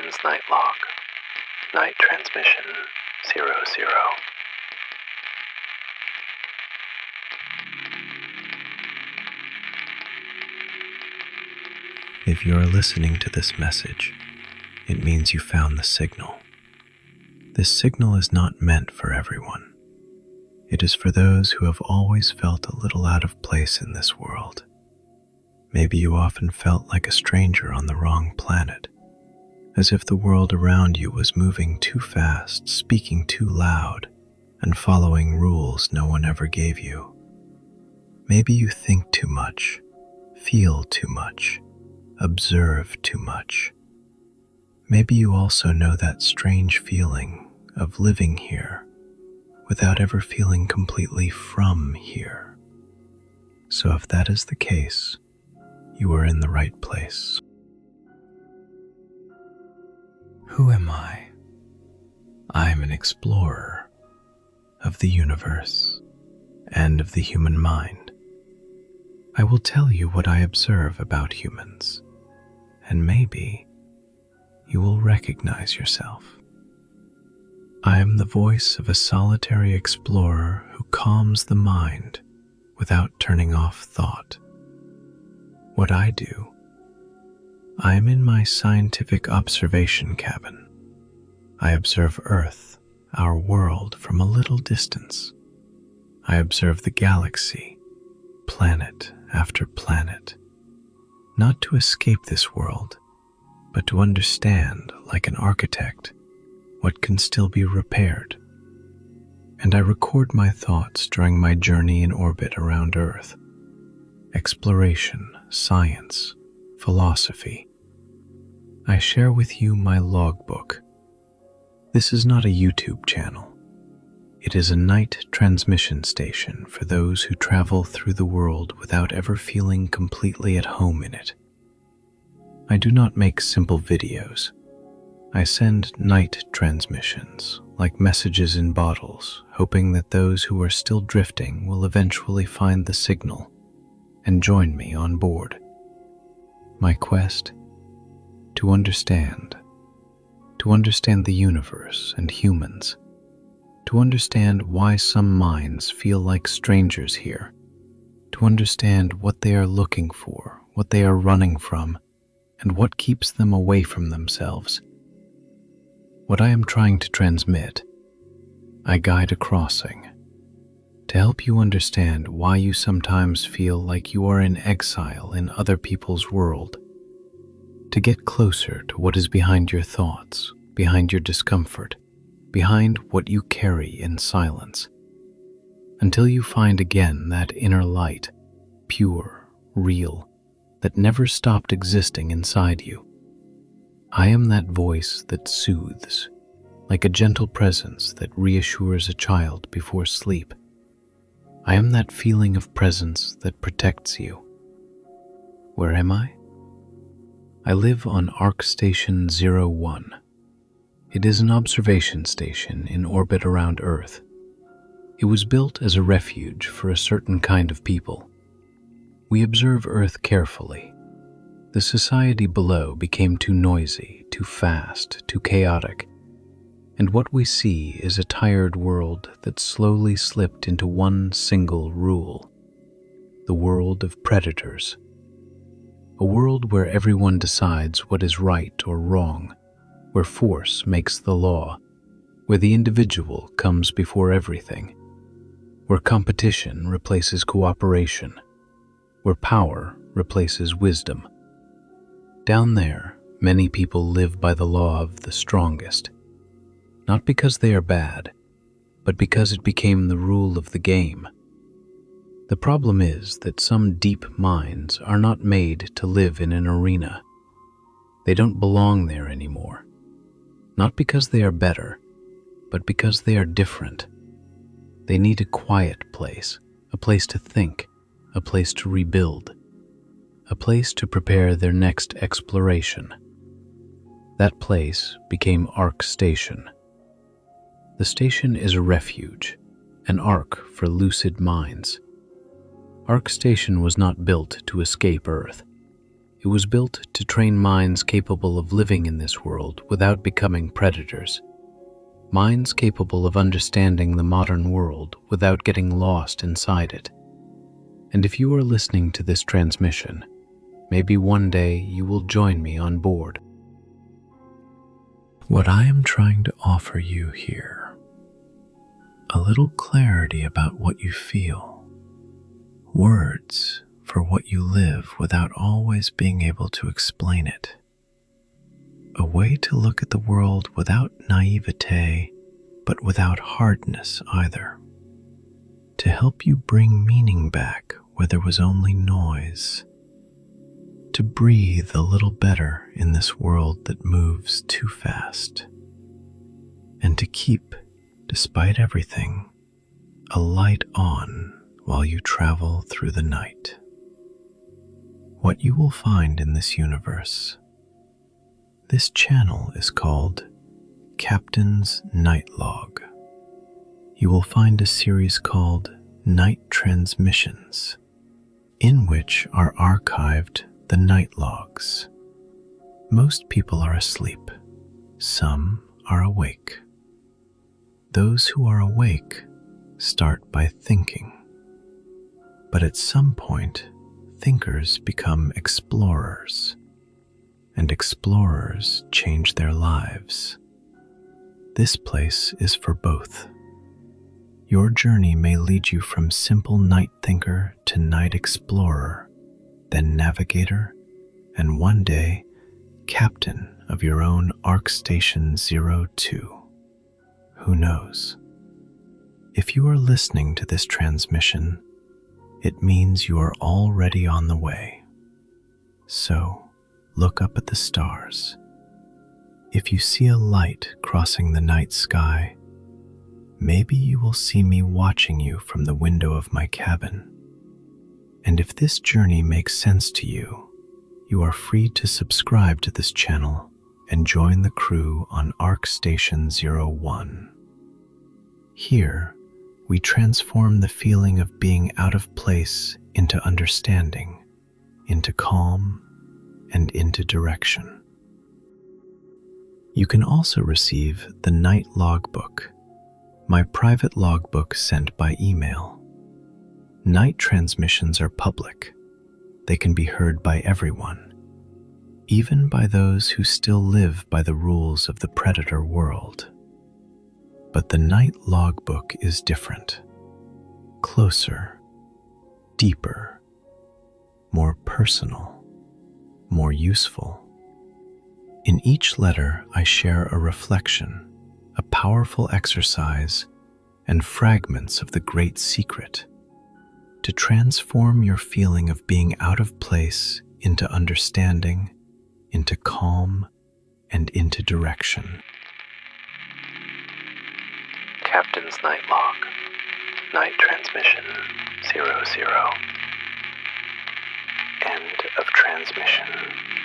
Captain's Night Log, Night Transmission 00. If you are listening to this message, it means you found the signal. This signal is not meant for everyone. It is for those who have always felt a little out of place in this world. Maybe you often felt like a stranger on the wrong planet, as if the world around you was moving too fast, speaking too loud, and following rules no one ever gave you. Maybe you think too much, feel too much, observe too much. Maybe you also know that strange feeling of living here without ever feeling completely from here. So if that is the case, you are in the right place. Who am I? I am an explorer of the universe and of the human mind. I will tell you what I observe about humans, and maybe you will recognize yourself. I am the voice of a solitary explorer who calms the mind without turning off thought. What I do, I am in my scientific observation cabin. I observe Earth, our world, from a little distance. I observe the galaxy, planet after planet, not to escape this world, but to understand, like an architect, what can still be repaired. And I record my thoughts during my journey in orbit around Earth. Exploration, science, philosophy. I share with you my logbook. This is not a YouTube channel. It is a night transmission station for those who travel through the world without ever feeling completely at home in it. I do not make simple videos. I send night transmissions, like messages in bottles, hoping that those who are still drifting will eventually find the signal and join me on board. My quest? To understand the universe and humans, to understand why some minds feel like strangers here, to understand what they are looking for, what they are running from, and what keeps them away from themselves. What I am trying to transmit, I guide a crossing, to help you understand why you sometimes feel like you are in exile in other people's world, to get closer to what is behind your thoughts, behind your discomfort, behind what you carry in silence, until you find again that inner light, pure, real, that never stopped existing inside you. I am that voice that soothes, like a gentle presence that reassures a child before sleep. I am that feeling of presence that protects you. Where am I? I live on Ark Station 01. It is an observation station in orbit around Earth. It was built as a refuge for a certain kind of people. We observe Earth carefully. The society below became too noisy, too fast, too chaotic, and what we see is a tired world that slowly slipped into one single rule: the world of predators. A world where everyone decides what is right or wrong, where force makes the law, where the individual comes before everything, where competition replaces cooperation, where power replaces wisdom. Down there, many people live by the law of the strongest, not because they are bad, but because it became the rule of the game. The problem is that some deep minds are not made to live in an arena. They don't belong there anymore, not because they are better, but because they are different. They need a quiet place, a place to think, a place to rebuild, a place to prepare their next exploration. That place became Ark Station. The station is a refuge, an ark for lucid minds. Ark Station was not built to escape Earth. It was built to train minds capable of living in this world without becoming predators. Minds capable of understanding the modern world without getting lost inside it. And if you are listening to this transmission, maybe one day you will join me on board. What I am trying to offer you here, a little clarity about what you feel, words for what you live without always being able to explain it, a way to look at the world without naivete, but without hardness either, to help you bring meaning back where there was only noise, to breathe a little better in this world that moves too fast, and to keep, despite everything, a light on while you travel through the night. What you will find in this universe, this channel is called Captain's Night Log. You will find a series called Night Transmissions, in which are archived the night logs. Most people are asleep. Some are awake. Those who are awake start by thinking. But at some point, thinkers become explorers, and explorers change their lives. This place is for both. Your journey may lead you from simple night thinker to night explorer, then navigator, and one day, captain of your own Ark Station 02. Who knows? If you are listening to this transmission, it means you are already on the way. So, look up at the stars. If you see a light crossing the night sky, maybe you will see me watching you from the window of my cabin. And if this journey makes sense to you, you are free to subscribe to this channel and join the crew on Ark Station 01. Here, we transform the feeling of being out of place into understanding, into calm, and into direction. You can also receive the Night Logbook, my private logbook sent by email. Night transmissions are public. They can be heard by everyone, even by those who still live by the rules of the predator world. But the Night Logbook is different, closer, deeper, more personal, more useful. In each letter, I share a reflection, a powerful exercise, and fragments of the great secret to transform your feeling of being out of place into understanding, into calm, and into direction. Captain's Night Log, Night Transmission 00. End of transmission.